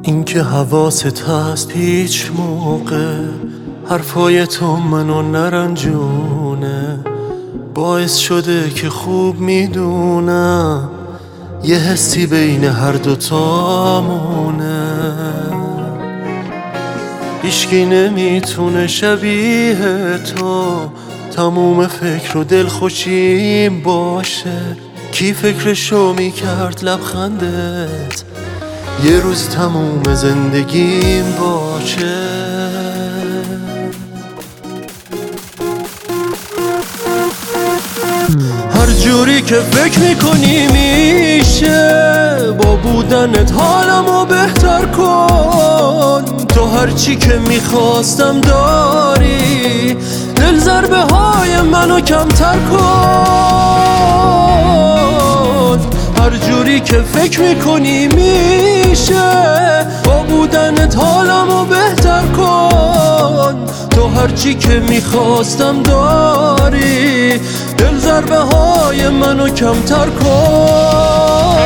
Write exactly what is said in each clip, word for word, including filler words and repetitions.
این که حواست هست هیچ موقع حرفای تو منو نرنجونه، باعث شده که خوب میدونم یه حسی بین هر دوتامونه. هیچکی نمیتونه شبیه تو تموم فکر و دل خوشیم باشه. کی فکرشو میکرد لبخندت یه روز تموم زندگیم باشه. هر جوری که فکر میکنی میشه، با بودنت حالمو بهتر کن. تو هرچی که میخواستم داری، دل ضربه های منو کمتر کن. هر جوری که فکر میکنی میشه، با بودنت حالمو بهتر کن. تو هرچی که میخواستم داری، دل ضربه های منو کمتر کن.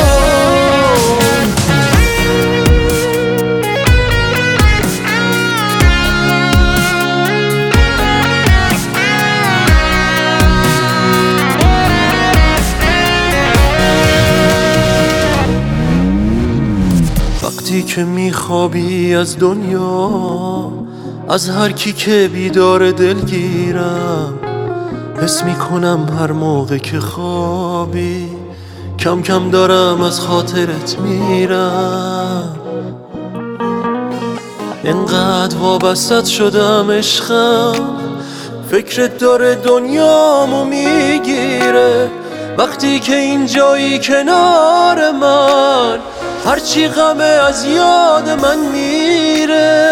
وقتی که میخوابی از دنیا، از هر کی که بیدار دلگیرم، حس میکنم هر موقع که خوابی کم کم دارم از خاطرت میرم. انقدر وابستت شدم عشقم، فکرت داره دنیامو میگیره. وقتی که اینجایی کنار من، هرچی غمه از یاد من میره.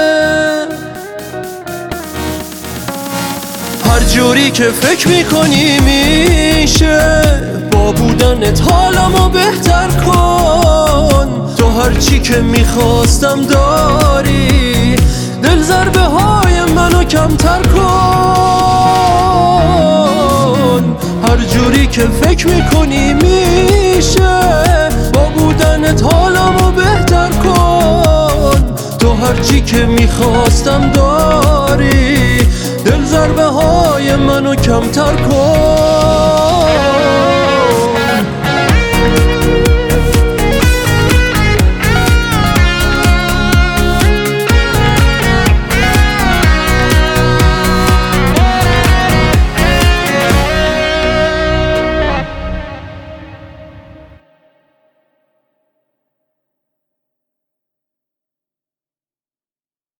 هر جوری که فکر میکنی میشه، با بودنت حالمو بهتر کن. تو هرچی که میخواستم داری، دل ضربه های منو کمتر کن. هر جوری که فکر میکنی میشه، با بودنت حالمو بهتر کن. تو هرچی که میخواستم داری، دل ضربه های منو کمتر کن.